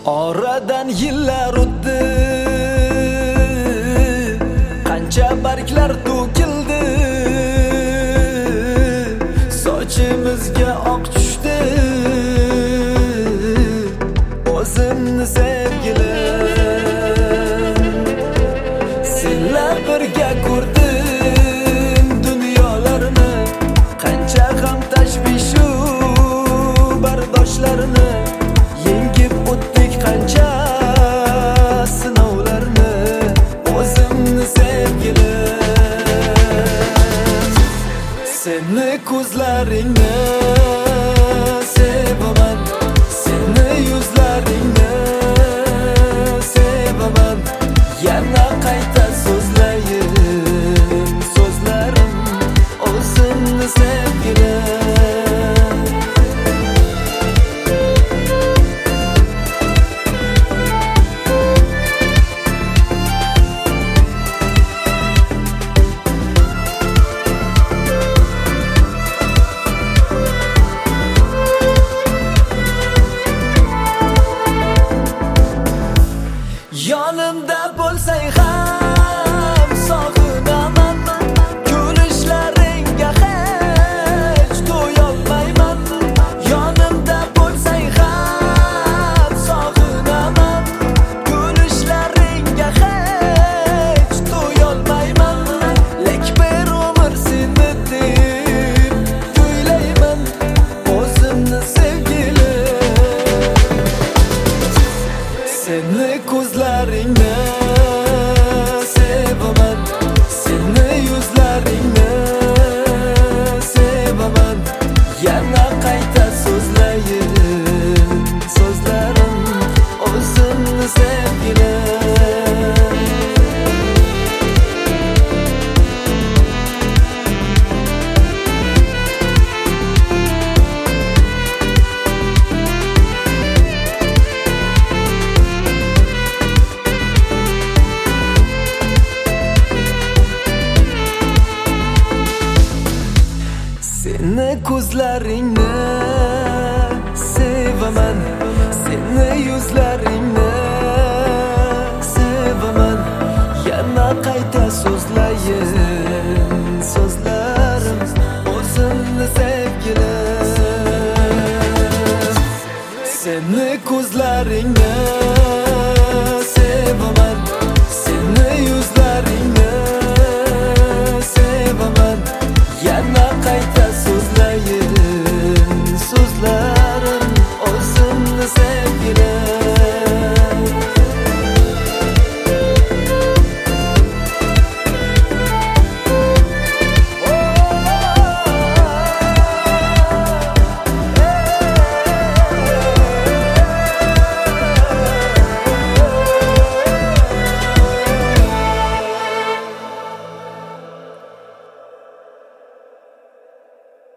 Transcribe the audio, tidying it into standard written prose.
Oradan yillar o'tdi, qancha barglar to'kildi, sochimizga oq tushdi o'zimni sevgilim. Senlar birga ko'rdim dunyolarni, qancha ham tashvishu bardoshlarni, yengib o'tdik qancha sinovlarni o'zimni sevgilim. Seni ko'zlaringni sevaman, seni yuzlaringni sevaman, yana qayta so'zlayin so'zlarim o'zimni sevgilim. Yonimda bo'lsang ham sog'inaman, kulishlaringga hech to'yolmayman. Yonimda bo'lsang ham sog'inaman, kulishlaringga hech to'yolmayman. Lek bir umr seni deb kuylayman o'zimni sevgilim. Seni ko'zlaringni sevaman, seni yuzlaringni sevaman, yana qayta so'zlayin so'zlarim o'zimni sevgilim. Seni ko'zlaringni sevaman, seni yuzlaringni sevaman, yana qayta so'zlayin so'zlarim o'zimni sevgilim. Seni ko'zlaringni